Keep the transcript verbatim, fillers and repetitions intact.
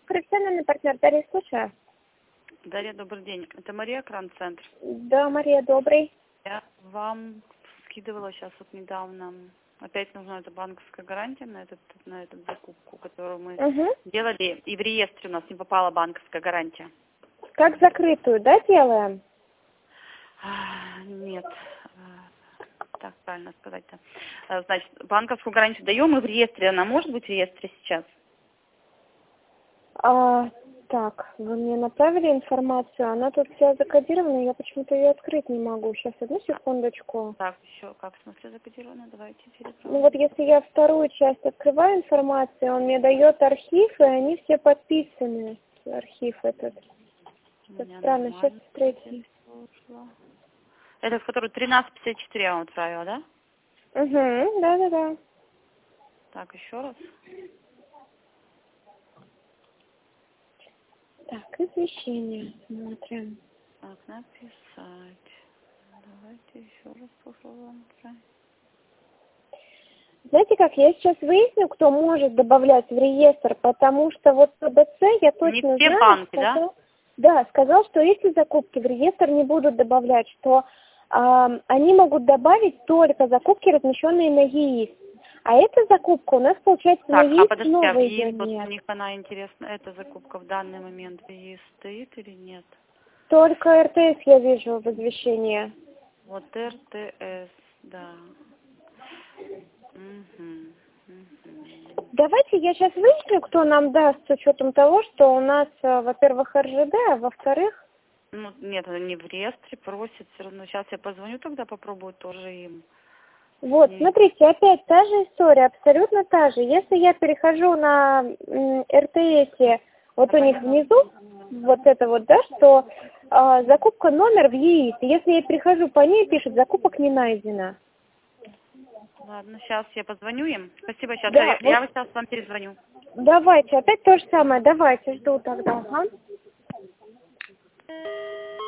Профессиональный партнер Дарья, слушаю. Дарья, добрый день. Это Мария, Кран-центр. Да, Мария, добрый. Я вам скидывала сейчас вот недавно. Опять нужна эта банковская гарантия на, этот, на эту закупку, которую мы Угу. делали. И в реестре у нас не попала банковская гарантия. Как закрытую, да, делаем? А, Нет. А, Так правильно сказать-то. А, Значит, банковскую гарантию даем, и в реестре. Она может быть в реестре сейчас? А, так, вы мне направили информацию, она тут вся закодирована, я почему-то ее открыть не могу. Сейчас, одну секундочку. Так, еще как в смысле закодировано? Давайте Ну переправим. вот если я вторую часть открываю информацию, он мне дает архив, и они все подписаны. Архив этот. У Что меня странно, сейчас нормально третий. ушло. Это в который тринадцать пятьдесят четыре я вам отправила, да? Угу, да-да-да. Так, еще раз. Так, извещение смотрим. Так, написать. Давайте еще раз попробуем. Знаете как, я сейчас выясню, кто может добавлять в реестр, потому что вот П Б С я Не точно все знаю, банки, сказал, да, сказал, что эти закупки в реестр не будут добавлять, что э, они могут добавить только закупки, размещенные на ЕИС. А эта закупка у нас, получается, на Так, а ЕИС подождите, а в новой ее ЕИС, вот у нет. них она интересна, эта закупка в данный момент в ЕИС стоит или нет? Только Р Т С я вижу в извещении. Вот Р Т С, да. Угу, угу. Давайте я сейчас выясню, кто нам даст с учетом того, что у нас, э, во-первых, Р Ж Д, а во-вторых, Ну, нет, она не в реестре, просит все равно. Сейчас я позвоню, тогда попробую тоже им. вот, И- смотрите, опять та же история, абсолютно та же. Если я перехожу на м, Р Т С, вот Я у них поняла. внизу, вот это вот, да, что э, закупка номер в ЕИС. Если я перехожу по ней, пишет, закупок не найдено. Ладно, сейчас я позвоню им. Спасибо, сейчас Да, я, вот я сейчас вам перезвоню. давайте, опять то же самое, давайте, жду тогда. Ага.